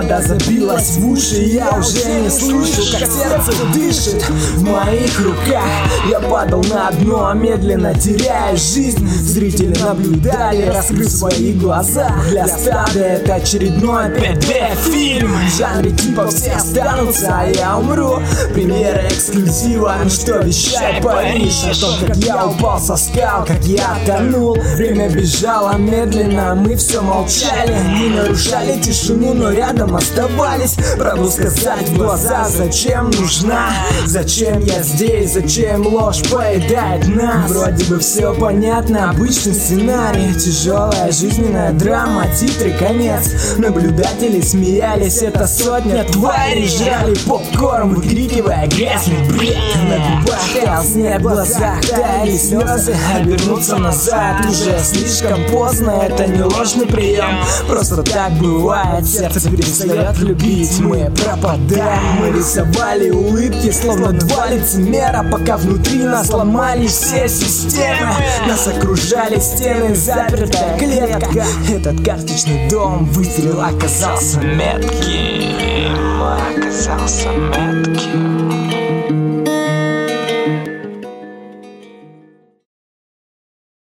правда забилась в уши. Я уже не слышу, как сердце дышит в моих руках. Я падал на дно, медленно теряя жизнь. Зрители наблюдали, раскрыв свои глаза. Для стада это очередной 5D-фильм. В жанре типа все останутся, а я умру. Премьера эксклюзива, что вещает Париж. О том, как я упал со скал, как я тонул. Время бежало медленно, мы все молчали. Не нарушали тишину, но рядом оставались. Правду сказать в глаза, зачем нужна? Зачем я здесь, зачем ложь поедает нас? Вроде бы все понятно, обычный сценарий. Тяжелая жизненная драма, титры, конец. Наблюдатели смеялись, это сотня тварей. Жрали попкорн, выкрикивая грязный бред. На губах таял снег, в глазах таяли слезы. Обернуться назад уже слишком поздно. Это не ложный прием, просто так бывает. Сердце перестает любить, мы пропадаем. Мы рисовали улыбки, словно два лицемера, пока внутри нас ломали все системы. Нас окружали стены, запертая клетка. Этот карточный дом выстрел оказался метким. Оказался метким.